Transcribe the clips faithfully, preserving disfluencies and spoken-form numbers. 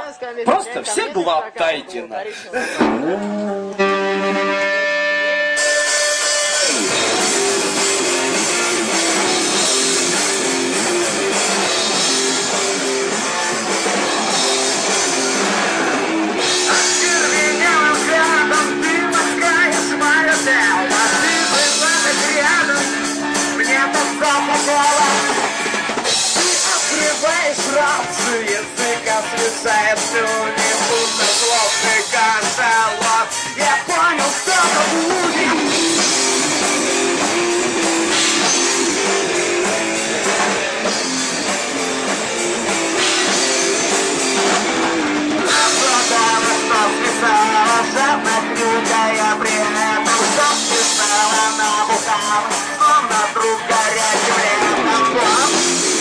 Просто все глотайте. Языка свисает слюни, будто злобный кашалот. Я понял, что это будет. Ожидала, что свисала, жадно хрюкая при этом, что свисала на бухам, словно друг горячим летом.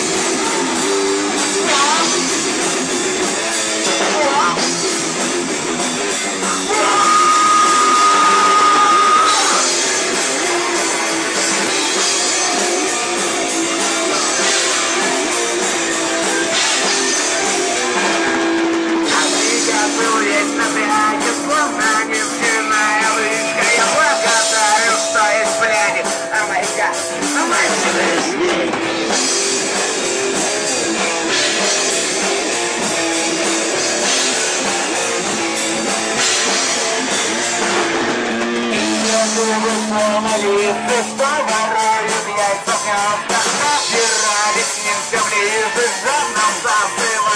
Журналисты, что воруют яйца гнезда, набирали к ним все ближе, жадно засыпали.